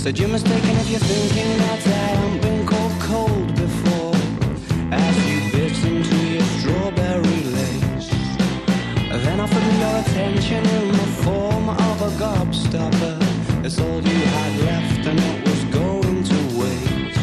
Said you're mistaken if you're thinking that I haven't been called cold before. As you bit into your strawberry lace, then offered me your attention in the form of a gobstopper. It's all you had left and it was going to waste.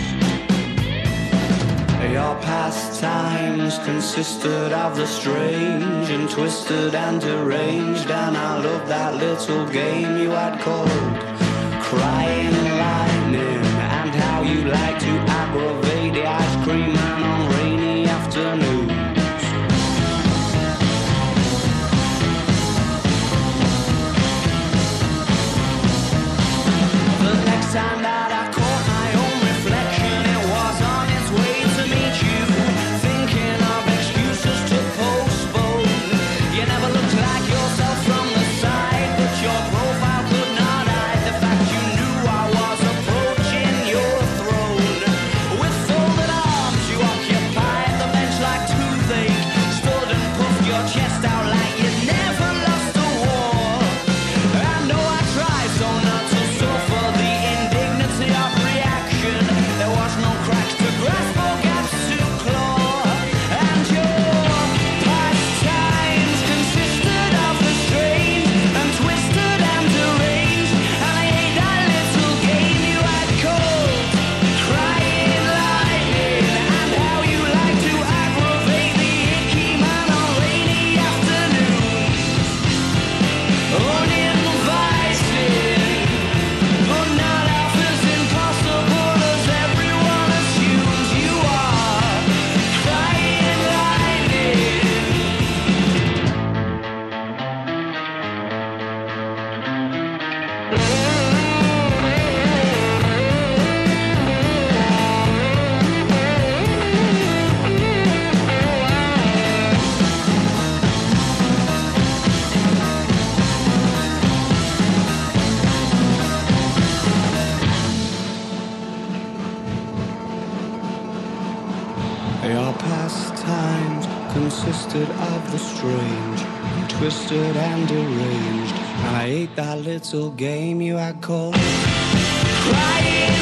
Your pastimes consisted of the strange and twisted and deranged, and I loved that little game you had called Crying Lightning, and how you like to aggravate the ice cream man on rainy afternoons. The next time that I caught my own reflection, it was on its way to meet you, thinking of excuses to postpone. You never looked like yourself from the side, but your profile could not hide the fact you knew I was approaching your throne. With folded arms you occupied the bench like toothache, stood and puffed your chest out like you'd never lost a war. I know I tried so not to suffer the indignity of reaction. There was no cracks to grasp or gaps to claw, and your pastimes consisted of the strange and twisted and deranged, and I hate that little game you had called Crying Lightning, and how you like to aggravate the icky man on rainy afternoons. Uninvited, but not half as impossible as everyone assumes you are. Crying lightning. Your pastimes consisted of the strange, twisted and deranged, and I ate that little game you had called Crying